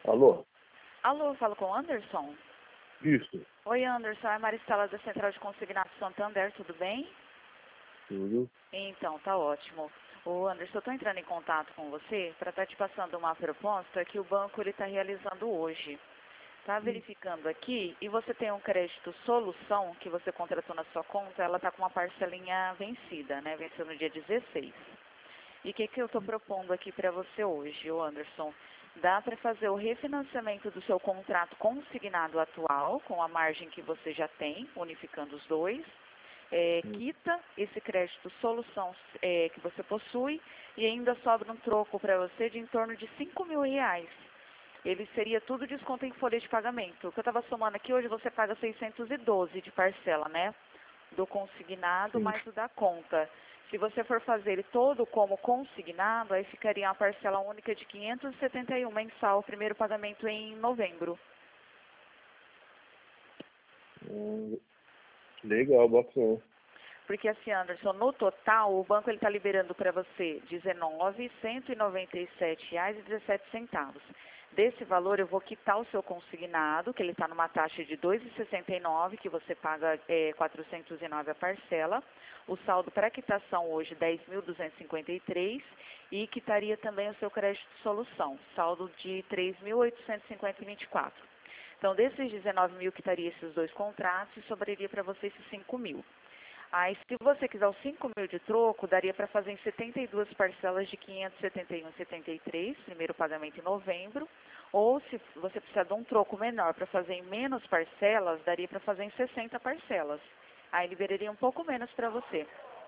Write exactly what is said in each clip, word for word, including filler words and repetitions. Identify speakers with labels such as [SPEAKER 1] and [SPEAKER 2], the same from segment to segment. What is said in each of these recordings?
[SPEAKER 1] Alô?
[SPEAKER 2] Alô, falo com o Anderson?
[SPEAKER 1] Isso.
[SPEAKER 2] Oi, Anderson, é a Maristela da Central de Consignação Santander, tudo bem?
[SPEAKER 1] Tudo.
[SPEAKER 2] Então, tá ótimo. Ô, Anderson, eu estou entrando em contato com você para estar te passando uma proposta que o banco está realizando hoje. Está verificando aqui e você tem um crédito solução que você contratou na sua conta, ela está com uma parcelinha vencida, né? Venceu no dia dezesseis. E o que, que eu estou propondo aqui para você hoje, ô Anderson? Dá para fazer o refinanciamento do seu contrato consignado atual, com a margem que você já tem, unificando os dois. É, quita esse crédito solução é, que você possui e ainda sobra um troco para você de em torno de cinco mil reais. Ele seria tudo desconto em folha de pagamento. O que eu estava somando aqui, hoje você paga seiscentos e doze de parcela, né? Do consignado
[SPEAKER 1] Sim.
[SPEAKER 2] mais o da conta. Se você for fazer ele todo como consignado, aí ficaria uma parcela única de quinhentos e setenta e um mensal, o primeiro pagamento em novembro.
[SPEAKER 1] Hum, legal, bacana.
[SPEAKER 2] Porque assim, Anderson, no total, o banco está liberando para você dezenove mil cento e noventa e sete reais e dezessete centavos. Desse valor, eu vou quitar o seu consignado, que ele está numa taxa de dois reais e sessenta e nove centavos, que você paga é, quatrocentos e nove a parcela. O saldo para quitação hoje, dez mil duzentos e cinquenta e três. E quitaria também o seu crédito de solução, saldo de três mil oitocentos e cinquenta e vinte e quatro. Então, desses dezenove mil, quitaria esses dois contratos e sobraria para você esses cinco mil. Aí, se você quiser os cinco mil de troco, daria para fazer em setenta e duas parcelas de quinhentos e setenta e um e setenta e três, primeiro pagamento em novembro. Ou, se você precisar de um troco menor para fazer em menos parcelas, daria para fazer em sessenta parcelas. Aí, liberaria um pouco menos para você.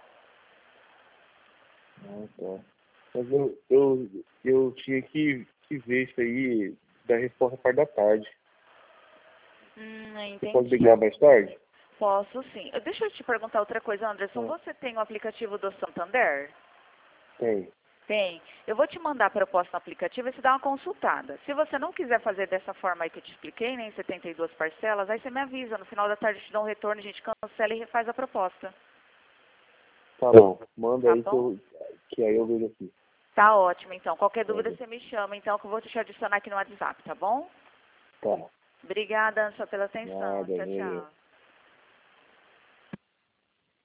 [SPEAKER 1] Ah, tá. Mas eu, eu, eu tinha que, que ver isso aí, da resposta a parte da tarde.
[SPEAKER 2] Hum,
[SPEAKER 1] Você pode
[SPEAKER 2] entendi.
[SPEAKER 1] ligar mais tarde?
[SPEAKER 2] Posso sim. Deixa eu te perguntar outra coisa, Anderson.
[SPEAKER 1] Ah,
[SPEAKER 2] Você tem o aplicativo do Santander?
[SPEAKER 1] tem.
[SPEAKER 2] Tem. Eu vou te mandar a proposta no aplicativo e você dá uma consultada. Se você não quiser fazer dessa forma aí que eu te expliquei, né, em setenta e duas parcelas, aí você me avisa. No final da tarde eu te dou um retorno, a gente cancela e refaz a proposta.
[SPEAKER 1] Tá bom. Manda
[SPEAKER 2] Tá
[SPEAKER 1] aí que,
[SPEAKER 2] bom?
[SPEAKER 1] eu, que aí eu vejo aqui.
[SPEAKER 2] Tá ótimo, então. Qualquer
[SPEAKER 1] Tá
[SPEAKER 2] dúvida
[SPEAKER 1] bom.
[SPEAKER 2] você me chama, então, que eu vou te adicionar aqui no WhatsApp, tá bom?
[SPEAKER 1] Tá.
[SPEAKER 2] Obrigada, Ansa, pela atenção.
[SPEAKER 1] Nada,
[SPEAKER 2] Tchau,
[SPEAKER 1] valeu.
[SPEAKER 2] tchau.